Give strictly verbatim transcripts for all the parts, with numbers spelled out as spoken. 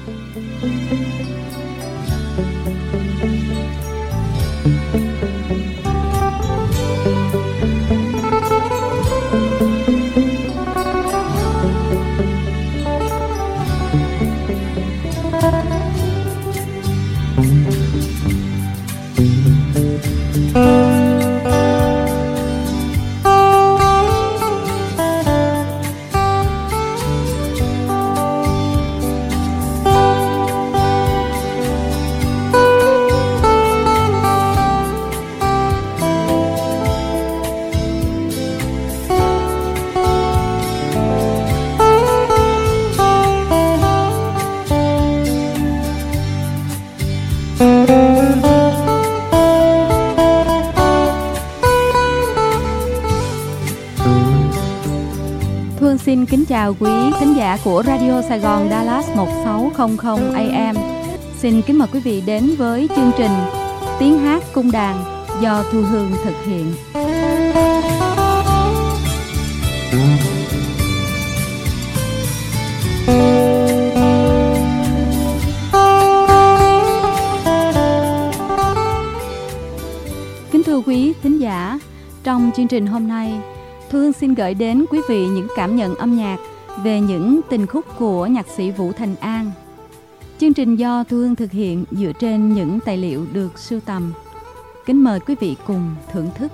Xin kính chào quý thính giả của Radio Sài Gòn Dallas một sáu không không A M. Xin kính mời quý vị đến với chương trình Tiếng hát cung đàn do Thu Hương thực hiện. Kính thưa quý thính giả, trong chương trình hôm nay, Thu Hương xin gửi đến quý vị những cảm nhận âm nhạc về những tình khúc của nhạc sĩ Vũ Thành An. Chương trình do Thu Hương thực hiện dựa trên những tài liệu được sưu tầm. Kính mời quý vị cùng thưởng thức.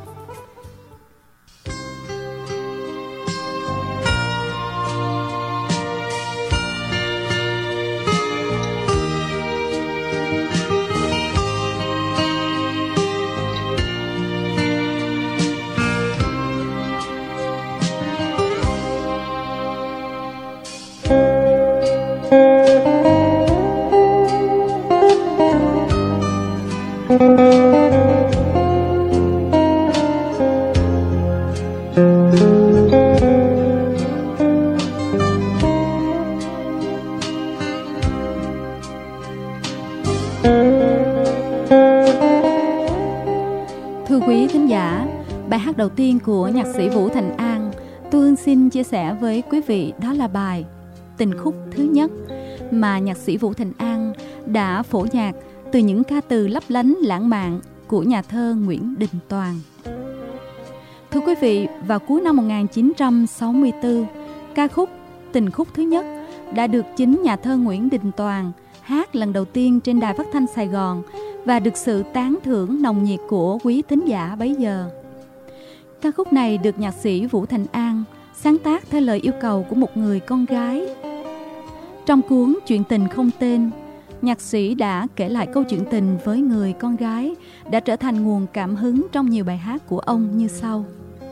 Thưa quý thính giả, bài hát đầu tiên của nhạc sĩ Vũ Thành An, Thu Hương xin chia sẻ với quý vị đó là bài Tình khúc thứ nhất mà nhạc sĩ Vũ Thành An đã phổ nhạc từ những ca từ lấp lánh lãng mạn của nhà thơ Nguyễn Đình Toàn. Thưa quý vị, vào cuối năm một nghìn chín trăm sáu mươi tư, ca khúc Tình khúc thứ nhất đã được chính nhà thơ Nguyễn Đình Toàn hát lần đầu tiên trên đài phát thanh Sài Gòn và được sự tán thưởng nồng nhiệt của quý thính giả bấy giờ. Ca khúc này được nhạc sĩ Vũ Thành An sáng tác theo lời yêu cầu của một người con gái. Trong cuốn Chuyện tình không tên, nhạc sĩ đã kể lại câu chuyện tình với người con gái đã trở thành nguồn cảm hứng trong nhiều bài hát của ông như sau.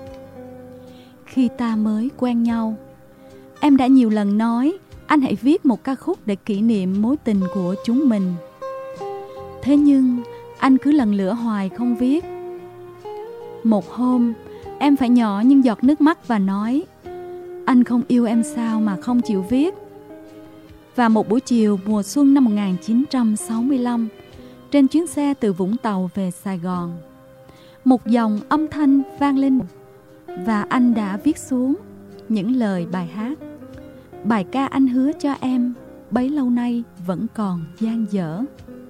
Khi ta mới quen nhau, em đã nhiều lần nói anh hãy viết một ca khúc để kỷ niệm mối tình của chúng mình. Thế nhưng anh cứ lần lữa hoài không viết. Một hôm em phải nhỏ những giọt nước mắt và nói anh không yêu em sao mà không chịu viết. Và một buổi chiều mùa xuân năm một nghìn chín trăm sáu mươi lăm, trên chuyến xe từ Vũng Tàu về Sài Gòn, một dòng âm thanh vang lên và anh đã viết xuống những lời bài hát. Bài ca anh hứa cho em bấy lâu nay vẫn còn dang dở.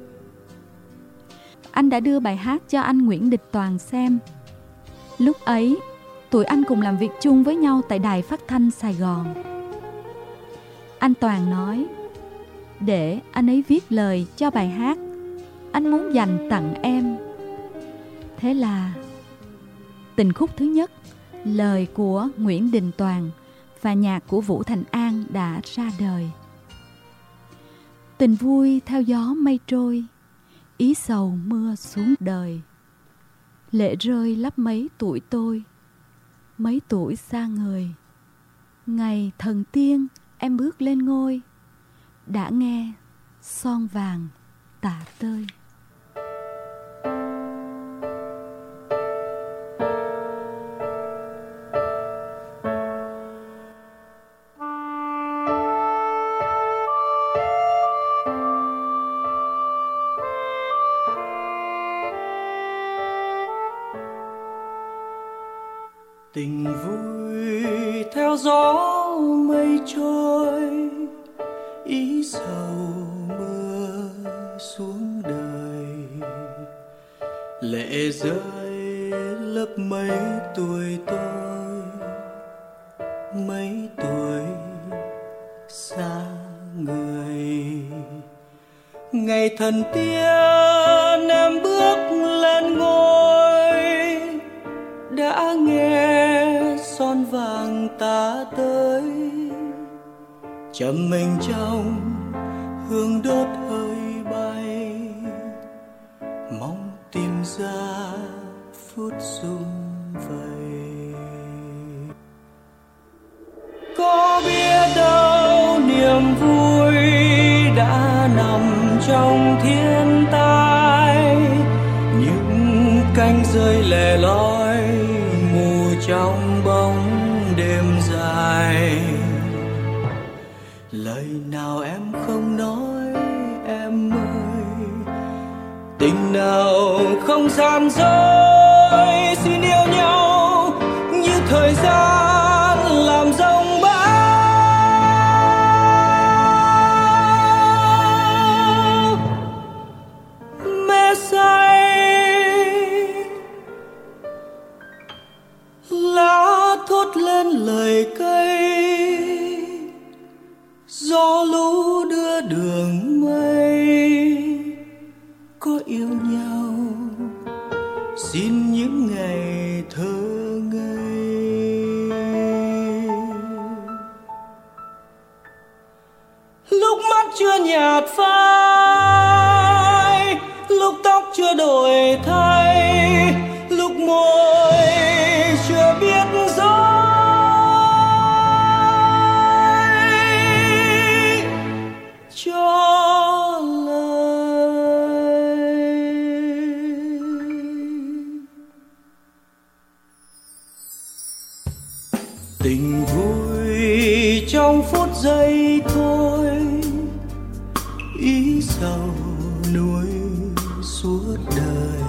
Anh đã đưa bài hát cho anh Nguyễn Đình Toàn xem. Lúc ấy, tụi anh cùng làm việc chung với nhau tại đài phát thanh Sài Gòn. Anh Toàn nói, để anh ấy viết lời cho bài hát, anh muốn dành tặng em. Thế là tình khúc thứ nhất, lời của Nguyễn Đình Toàn và nhạc của Vũ Thành An đã ra đời. Tình vui theo gió mây trôi, ý sầu mưa xuống đời. Lệ rơi lấp mấy tuổi tôi, mấy tuổi xa người. Ngày thần tiên em bước lên ngôi, đã nghe son vàng tả tơi. Tình vui theo gió mây trôi, ý sầu lệ rơi lấp mấy tuổi tôi, mấy tuổi xa người. Ngày thần tiên em bước lên ngôi, đã nghe son vàng ta tới, trầm mình trong hương đốt hơi bay, mong tìm ra phút sum vầy. Có biết đâu niềm vui đã nằm trong thiên tai, những cánh rơi lẻ loi mù trong bóng đêm dài. Lời nào em không nói em ơi, tình nào không gian dối, xin yêu nhau như thời gian làm dòng bão. Mê say lá thốt lên lời cây, gió lũ đưa đường mây. Có yêu nhau xin những ngày thơ ngây. Lúc mắt chưa nhạt phai, lúc tóc chưa đổi thay, lúc môi chưa biết dối cho lời. Tình vui trong phút giây thôi, ý sầu nuối suốt đời,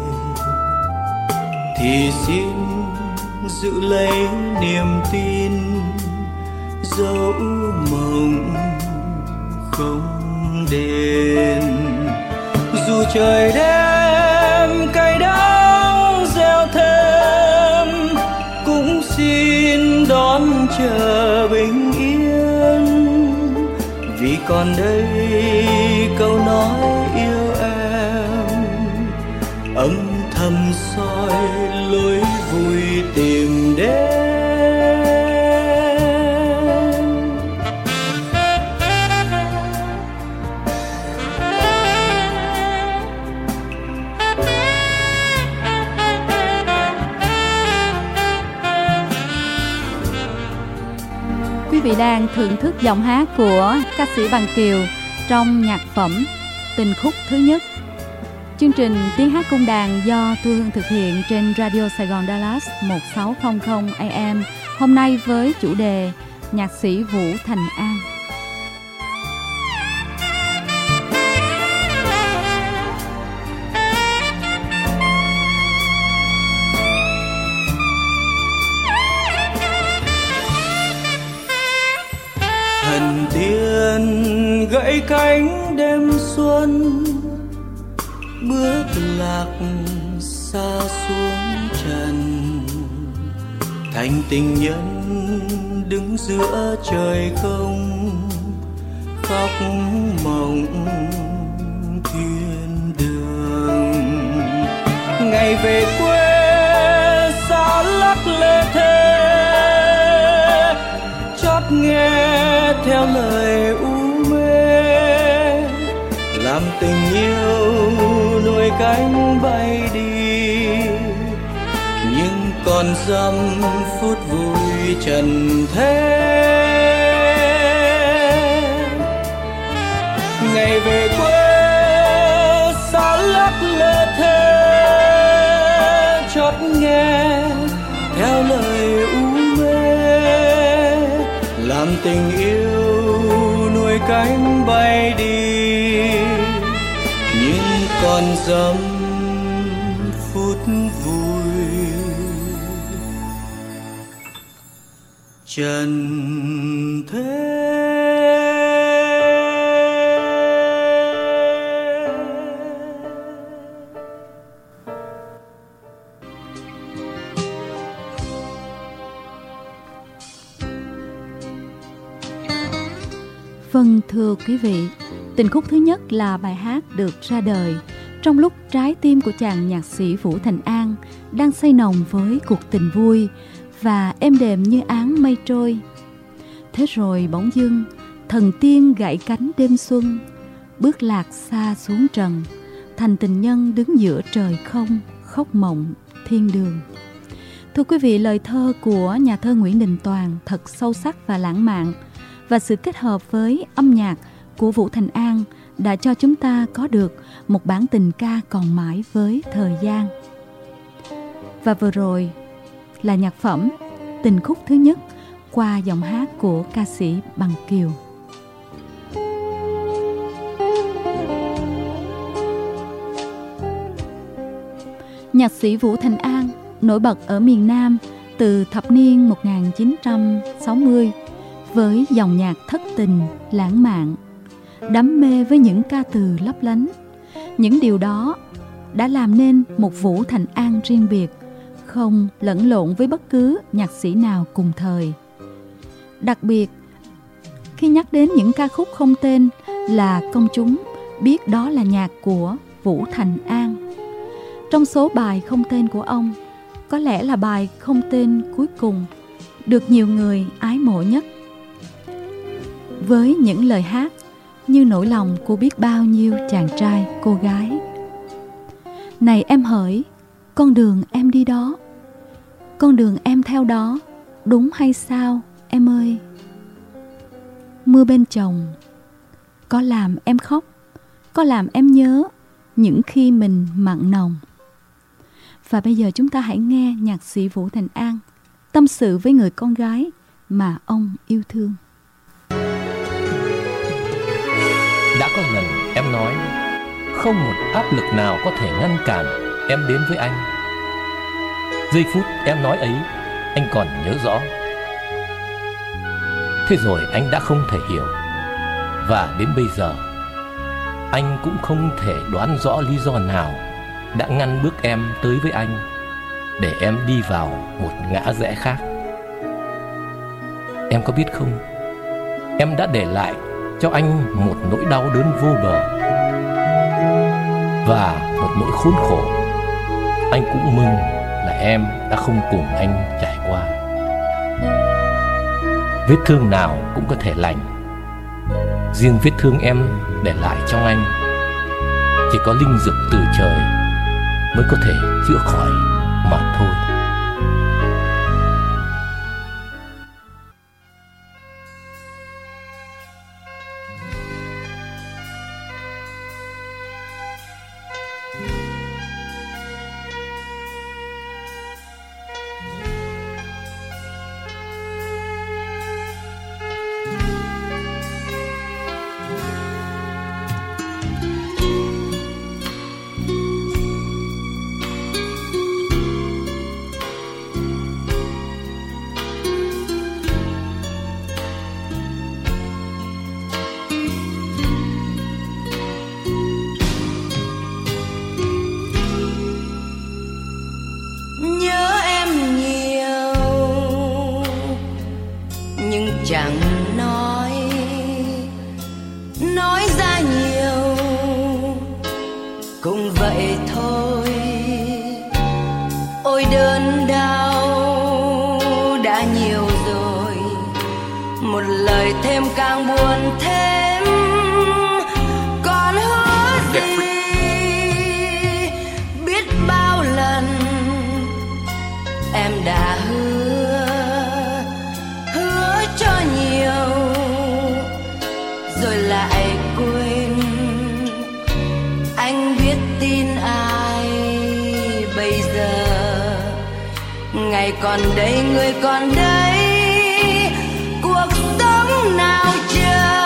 thì xin giữ lấy niềm tin, dẫu mộng không đền. Dù trời đêm cay đắng gieo thêm, cũng xin đón chờ bình yên, vì còn đây câu nói yêu em âm thầm soi lối vui tìm đến. Quý vị đang thưởng thức giọng hát của ca sĩ Bằng Kiều trong nhạc phẩm Tình khúc thứ nhất. Chương trình Tiếng hát cung đàn do Thu Hương thực hiện trên Radio Sài Gòn Dallas một sáu không không A M, hôm nay với chủ đề nhạc sĩ Vũ Thành An. Thần tiên gãy cánh đêm xuân, bước lạc xa xuống trần, thành tình nhân đứng giữa trời không, khóc mộng thiên đường. Ngày về quê xa lắc lê thê, chót nghe theo lời u mê, làm tình yêu nuôi cánh bay đi, nhưng còn dăm phút vui trần thế. Ngày về quê xa lắc lê thê, chót nghe theo lời u mê, làm tình yêu nuôi cánh bay đi, nhưng còn dăm phút vui trần thế. Vâng, thưa quý vị, tình khúc thứ nhất là bài hát được ra đời trong lúc trái tim của chàng nhạc sĩ Vũ Thành An đang say nồng với cuộc tình vui và êm đềm như áng mây trôi. Thế rồi bỗng dưng, thần tiên gãy cánh đêm xuân, bước lạc xa xuống trần, thành tình nhân đứng giữa trời không, khóc mộng thiên đường. Thưa quý vị, lời thơ của nhà thơ Nguyễn Đình Toàn thật sâu sắc và lãng mạn, và sự kết hợp với âm nhạc của Vũ Thành An đã cho chúng ta có được một bản tình ca còn mãi với thời gian. Và vừa rồi là nhạc phẩm Tình khúc thứ nhất qua giọng hát của ca sĩ Bằng Kiều. Nhạc sĩ Vũ Thành An nổi bật ở miền Nam từ thập niên một nghìn chín trăm sáu mươi với dòng nhạc thất tình, lãng mạn, đắm mê với những ca từ lấp lánh. Những điều đó đã làm nên một Vũ Thành An riêng biệt, không lẫn lộn với bất cứ nhạc sĩ nào cùng thời. Đặc biệt, khi nhắc đến những ca khúc không tên là công chúng biết đó là nhạc của Vũ Thành An. Trong số bài không tên của ông, có lẽ là bài không tên cuối cùng được nhiều người ái mộ nhất. Với những lời hát như nỗi lòng của biết bao nhiêu chàng trai, cô gái. Này em hỡi, con đường em đi đó, con đường em theo đó, đúng hay sao em ơi? Mưa bên chồng có làm em khóc, có làm em nhớ những khi mình mặn nồng. Và bây giờ chúng ta hãy nghe nhạc sĩ Vũ Thành An tâm sự với người con gái mà ông yêu thương. Đã có lần em nói không một áp lực nào có thể ngăn cản em đến với anh. Giây phút em nói ấy, anh còn nhớ rõ. Thế rồi anh đã không thể hiểu, và đến bây giờ anh cũng không thể đoán rõ lý do nào đã ngăn bước em tới với anh, để em đi vào một ngã rẽ khác. Em có biết không, em đã để lại cho anh một nỗi đau đớn vô bờ và một nỗi khốn khổ. Anh cũng mừng là em đã không cùng anh trải qua. Vết thương nào cũng có thể lành, riêng vết thương em để lại trong anh chỉ có linh dược từ trời mới có thể chữa khỏi mà thôi. Chẳng nói, nói ra nhiều cũng vậy thôi. Ôi đơn đau đã nhiều rồi, một lời thêm càng buồn thêm. Còn hứa gì biết bao lần em đã hứa rồi lại quên. Anh biết tin ai bây giờ, ngày còn đây người còn đây, cuộc sống nào chờ.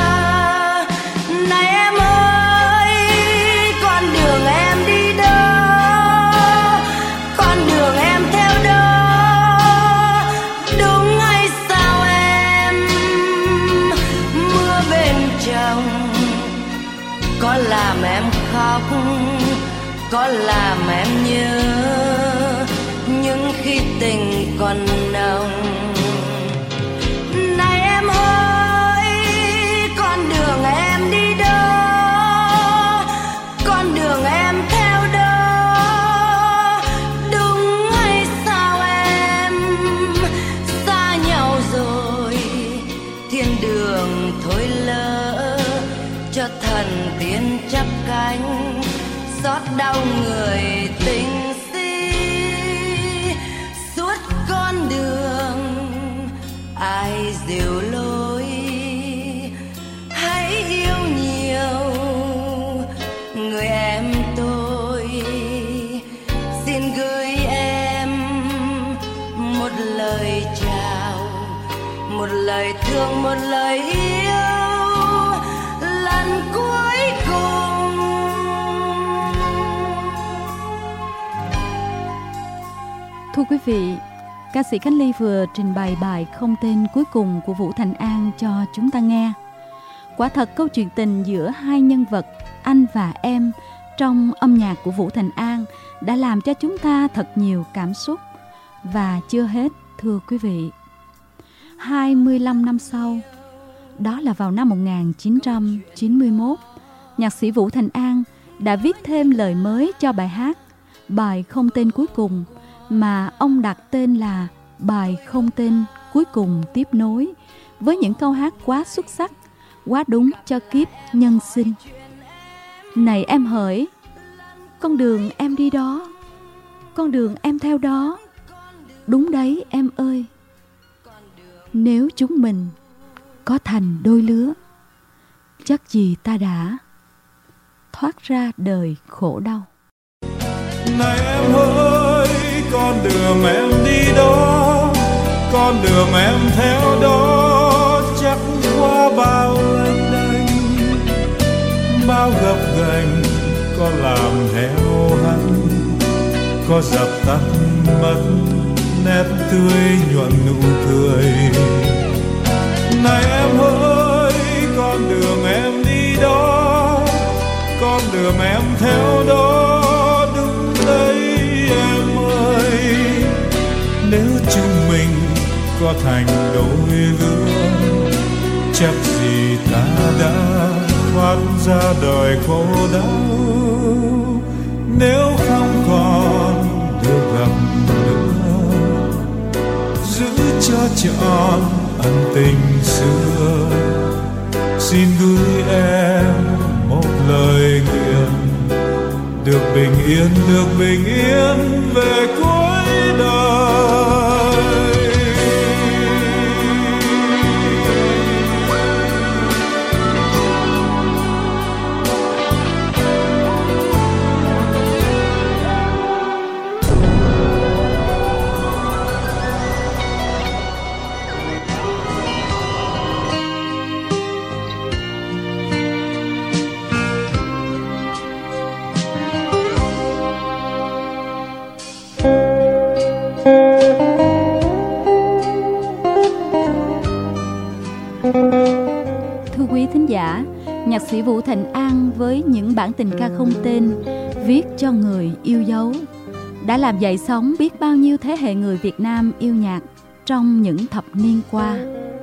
Này em ơi, con đường em đi đâu, con đường em theo đó, đúng hay sao em? Mưa bên chồng có làm em khóc, có làm em nhớ những khi tình còn nồng. Này em ơi, cho thần tiên chắp cánh, xót đau người tình si. Suốt con đường ai dìu lối, hãy yêu nhiều người em tôi. Xin gửi em một lời chào, một lời thương, một lời yêu lần cuối cùng. Thưa quý vị, ca sĩ Khánh Ly vừa trình bày bài Không Tên cuối cùng của Vũ Thành An cho chúng ta nghe. Quả thật câu chuyện tình giữa hai nhân vật anh và em trong âm nhạc của Vũ Thành An đã làm cho chúng ta thật nhiều cảm xúc. Và chưa hết, thưa quý vị, hai mươi lăm năm sau, đó là vào năm một nghìn chín trăm chín mươi mốt, nhạc sĩ Vũ Thành An đã viết thêm lời mới cho bài hát Bài Không Tên Cuối Cùng, mà ông đặt tên là Bài Không Tên Cuối Cùng Tiếp Nối, với những câu hát quá xuất sắc, quá đúng cho kiếp nhân sinh. Này em hỡi, con đường em đi đó, con đường em theo đó, đúng đấy em ơi. Nếu chúng mình có thành đôi lứa, chắc gì ta đã thoát ra đời khổ đau. Này em ơi, con đường em đi đó, con đường em theo đó, chắc qua bao lênh đênh, bao gập ghềnh, có làm theo hắn, có dập tắt mất nét tươi nhuận nụ cười. Này em ơi, con đường em đi đó, con đường em theo đó, đúng đấy em ơi. Nếu chúng mình có thành đôi lứa, chắc gì ta đã thoát ra đời khổ đau. Nếu không còn được gặp nữa, giữ cho trọn ân tình xưa. Xin gửi em một lời nguyện, được bình yên, được bình yên về cuối đời. Thưa quý thính giả, nhạc sĩ Vũ Thành An với những bản tình ca không tên viết cho người yêu dấu đã làm dậy sóng biết bao nhiêu thế hệ người Việt Nam yêu nhạc trong những thập niên qua.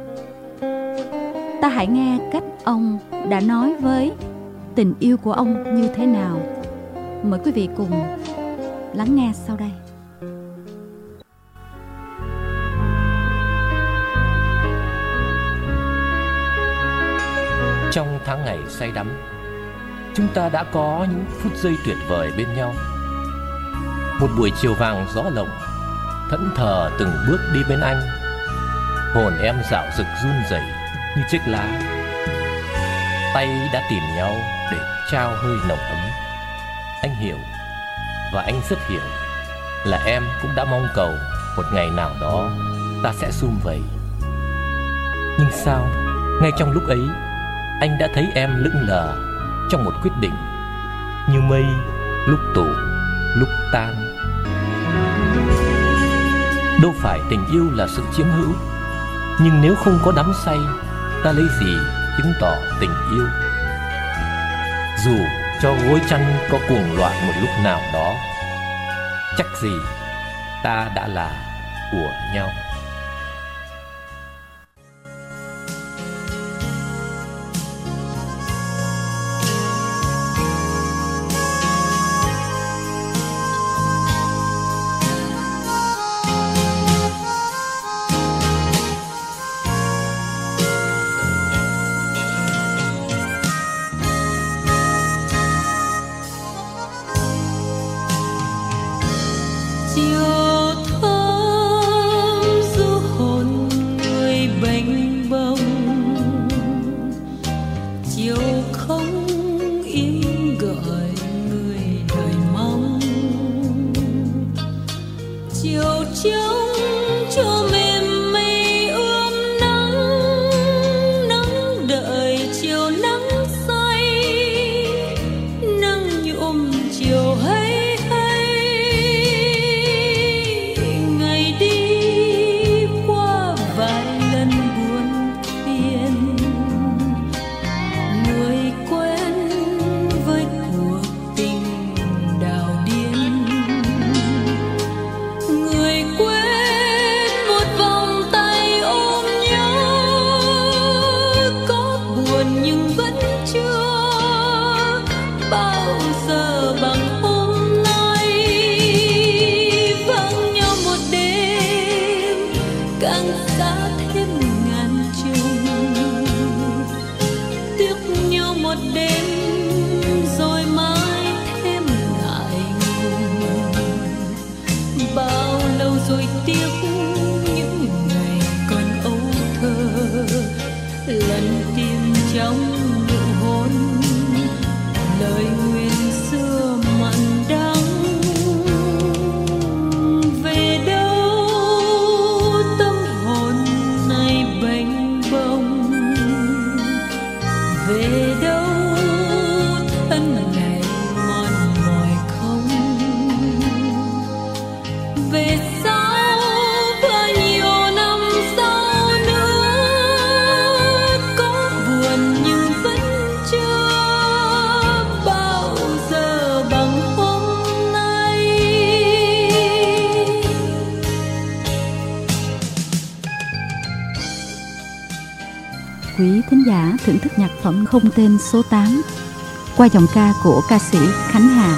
Ta hãy nghe cách ông đã nói với tình yêu của ông như thế nào. Mời quý vị cùng lắng nghe sau đây. Trong tháng ngày say đắm, chúng ta đã có những phút giây tuyệt vời bên nhau. Một buổi chiều vàng gió lộng, thẫn thờ từng bước đi bên anh. Hồn em dạo rực run rẩy như chiếc lá. Tay đã tìm nhau để trao hơi nồng ấm. Anh hiểu, và anh rất hiểu, là em cũng đã mong cầu một ngày nào đó ta sẽ sum vầy. Nhưng sao, ngay trong lúc ấy, anh đã thấy em lững lờ trong một quyết định, như mây lúc tụ lúc tan. Đâu phải tình yêu là sự chiếm hữu, nhưng nếu không có đắm say, ta lấy gì chứng tỏ tình yêu? Dù cho gối chăn có cuồng loạn một lúc nào đó, chắc gì ta đã là của nhau. chiều không im gọi người đời mong, chiều trắng cho mềm mây ươm nắng, nắng đợi chiều nắng say, nắng nhuộm chiều hay hay. Ngày đi qua vài lần buồn phiền, người quen với cuộc tình đào điên, người quên một vòng tay ôm nhau, có buồn nhưng vẫn chưa bao giờ bằng hôm nay. Vắng nhau một đêm càng xa thêm ngàn trùng, tiếc nhau một đêm rồi mãi thêm ngại ngùng. Bao lâu rồi tiếc những ngày còn âu thơ, lần tìm trong nụ hôn lời nguyện xưa mặn đắng. Về đâu tâm hồn này bềnh bông, về đâu thân này mòn mỏi không. Về sau và nhiều năm sau nữa, có buồn nhưng vẫn chưa bao giờ bằng hôm nay. Quý thính giả thưởng thức nhạc phẩm Không Tên số tám qua giọng ca của ca sĩ Khánh Hà.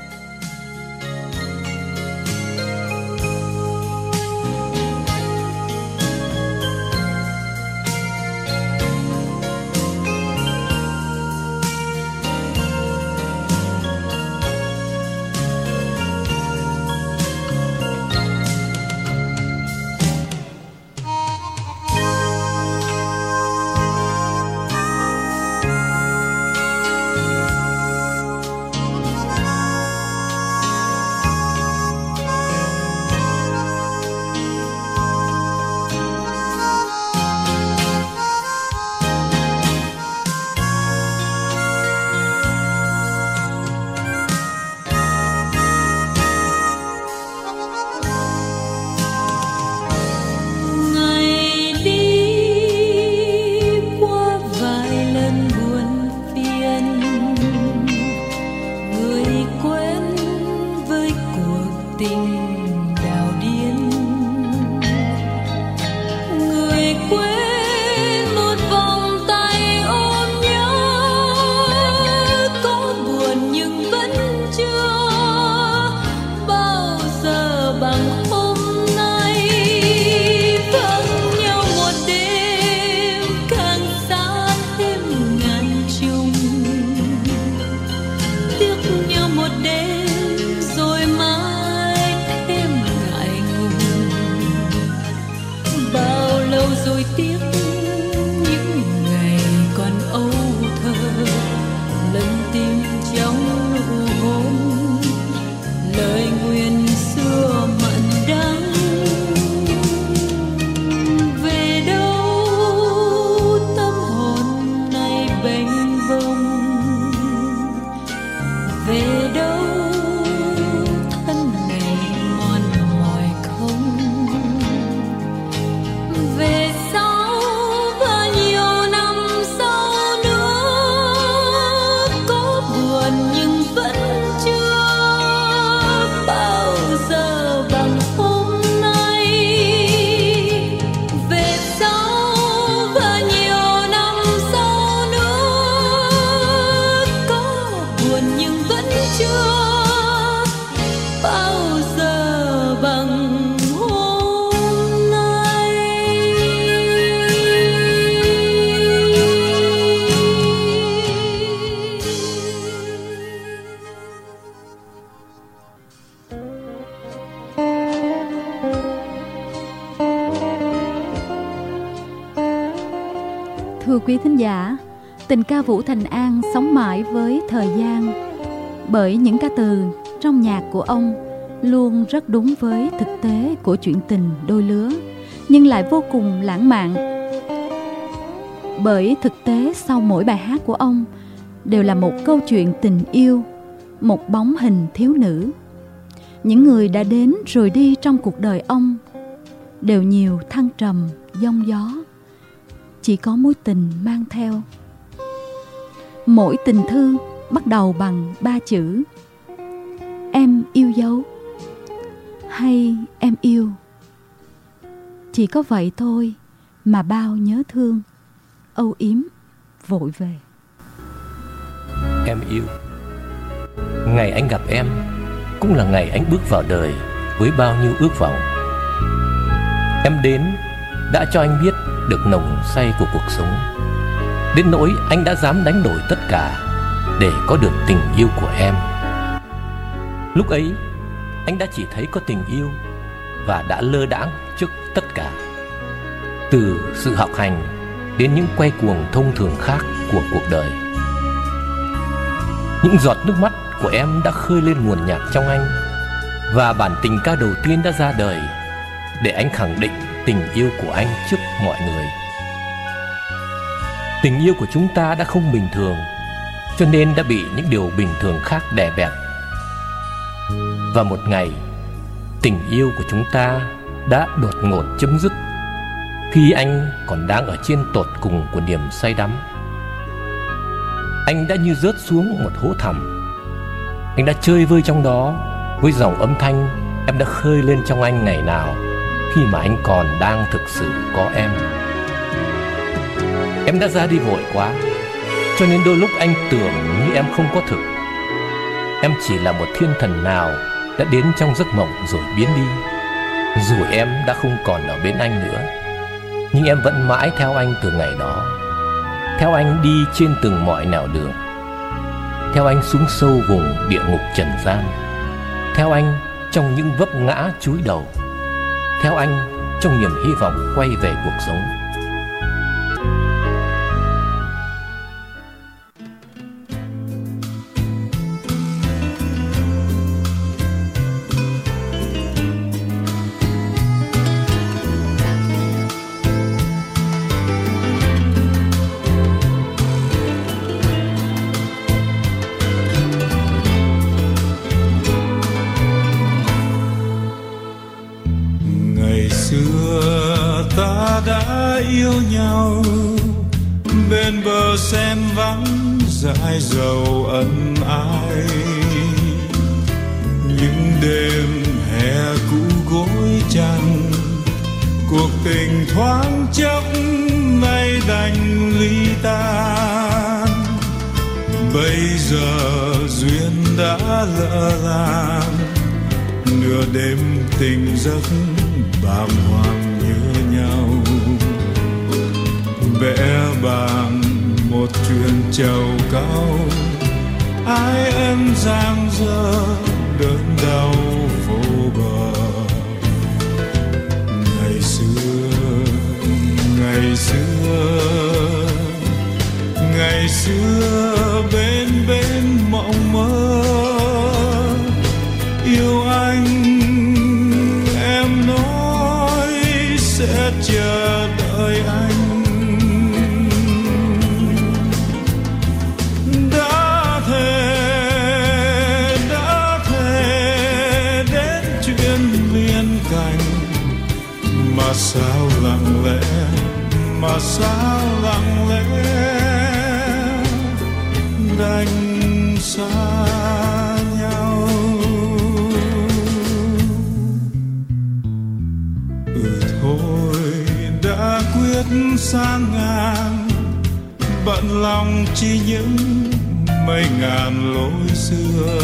Ngày đi qua vài lần buồn phiền, người quen với cuộc tình đào điên, người quên một vòng tay ôm nhau, có buồn nhưng vẫn chưa bao giờ bằng hôm nay. Vắng nhau một đêm càng xa thêm ngàn trùng, tiếc nhau một đêm rồi mãi thêm ngại ngùng. Bao lâu rồi tiếc những ngày còn âu thơ, lần tìm trong nụ hôn lời nguyện xưa mặn đắng. Về đâu tâm hồn này bềnh bông, về đâu thân này mòn mỏi không. Về sau và nhiều năm sau nữa, có buồn nhưng vẫn chưa bao giờ bằng hôm nay. Về sau và nhiều năm sau nữa, có buồn nhưng vẫn chưa bao giờ bằng hôm nay. Thưa quý thính giả, Tình ca Vũ Thành An sống mãi với thời gian, bởi những ca từ trong nhạc của ông luôn rất đúng với thực tế của chuyện tình đôi lứa, nhưng lại vô cùng lãng mạn. Bởi thực tế sau mỗi bài hát của ông đều là một câu chuyện tình yêu, một bóng hình thiếu nữ. Những người đã đến rồi đi trong cuộc đời ông đều nhiều thăng trầm, giông gió, chỉ có mối tình mang theo. Mỗi tình thư bắt đầu bằng ba chữ: em yêu dấu hay em yêu. Chỉ có vậy thôi mà bao nhớ thương âu yếm vội về. Em yêu. Ngày anh gặp em cũng là ngày anh bước vào đời với bao nhiêu ước vọng. Em đến đã cho anh biết được nồng say của cuộc sống, đến nỗi anh đã dám đánh đổi tất cả để có được tình yêu của em. Lúc ấy anh đã chỉ thấy có tình yêu và đã lơ đãng trước tất cả, từ sự học hành đến những quay cuồng thông thường khác của cuộc đời. Những giọt nước mắt của em đã khơi lên nguồn nhạc trong anh, và bản tình ca đầu tiên đã ra đời để anh khẳng định tình yêu của anh trước mọi người. Tình yêu của chúng ta đã không bình thường, cho nên đã bị những điều bình thường khác đè bẹp. Và một ngày, tình yêu của chúng ta đã đột ngột chấm dứt khi anh còn đang ở trên tột cùng của niềm say đắm. Anh đã như rớt xuống một hố thẳm. Anh đã chơi vơi trong đó với dòng âm thanh em đã khơi lên trong anh ngày nào khi mà anh còn đang thực sự có em. Em đã ra đi vội quá, cho nên đôi lúc anh tưởng như em không có thực. Em chỉ là một thiên thần nào đã đến trong giấc mộng rồi biến đi. Dù em đã không còn ở bên anh nữa, nhưng em vẫn mãi theo anh từ ngày đó. Theo anh đi trên từng mọi nẻo đường, theo anh xuống sâu vùng địa ngục trần gian, theo anh trong những vấp ngã chúi đầu, theo anh trong niềm hy vọng quay về cuộc sống. Ta đã yêu nhau bên bờ sen vắng dãi dầu ân ái, những đêm hè cũ gối chăn, cuộc tình thoáng chốc nay đành ly tan. Bây giờ duyên đã lỡ làng, nửa đêm tình giấc bàng hoàng nhớ nhau, vẽ bằng một chuyện trầu cao. Ai em giang dở đớn đau vô bờ. Ngày xưa, ngày xưa, ngày xưa bên bên mộng mơ yêu anh, em nói sẽ chờ đợi anh. Đã thề, đã thề đến chuyện liên cảnh, mà sao lặng lẽ, mà sao lặng lẽ đành xa nhau. Ừ thôi đã quyết sang ngang, bận lòng chỉ những mấy ngàn lối xưa.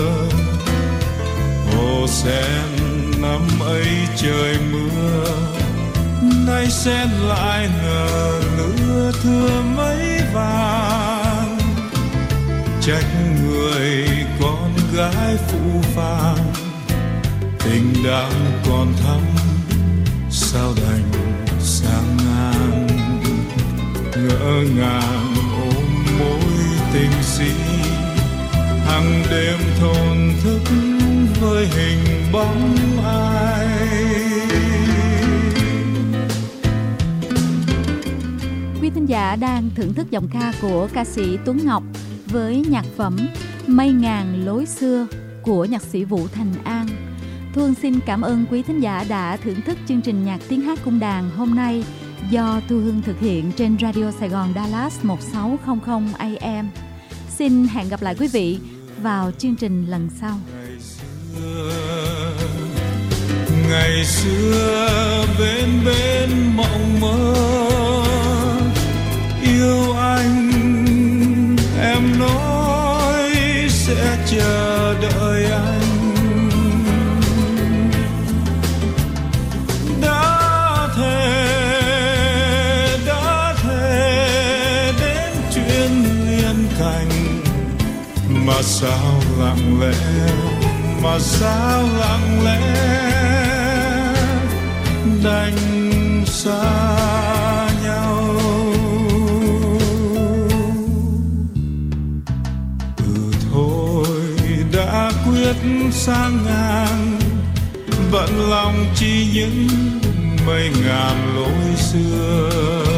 Hồ sen năm ấy trời mưa, nay sen lại nở lửa thưa mấy vàng. Trách người con gái phũ phàng, tình đang còn thắm sao đành sang ngang. Ngỡ ngàng ôm mối tình si, hàng đêm thổn thức với hình bóng ai. Quý thính giả đang thưởng thức giọng ca của ca sĩ Tuấn Ngọc với nhạc phẩm Mây ngàn lối xưa của nhạc sĩ Vũ Thành An. Thương xin cảm ơn quý thính giả đã thưởng thức chương trình nhạc tiếng hát cung đàn hôm nay do Thu Hương thực hiện trên Radio Sài Gòn Dallas một sáu không không A M. Xin hẹn gặp lại quý vị vào chương trình lần sau. Ngày xưa bên bên mộng mơ yêu anh, em nói sẽ chờ đợi anh. Đã thề, đã thề đến chuyện liên cảnh, mà sao lặng lẽ, mà sao lặng lẽ đành xa nhau. Ừ thôi đã quyết sang ngang, bận lòng chi những mây ngàn lối xưa.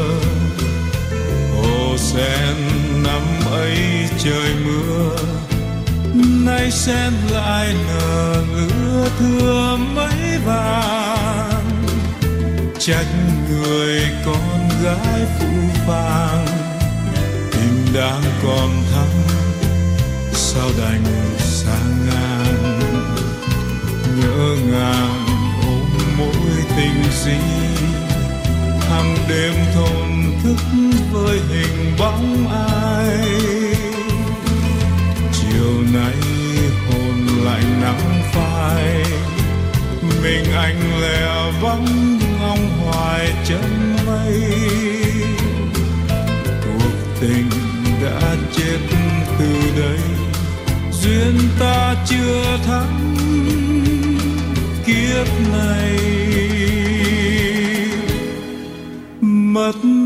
Hồ sen năm ấy trời mưa, nay sen lại nở lửa thưa mấy vàng. Trách người con gái phũ phàng, tình đang còn thắm sao đành sang ngang. Ngỡ ngàng ôm mỗi tình si, hàng đêm thổn thức với hình bóng ai. Chiều nay hồn lại nắng phai, mình anh lẻ vắng ngóng hoài chân mây. Cuộc tình đã chết từ đây, duyên ta chưa thắng kiếp này. Mất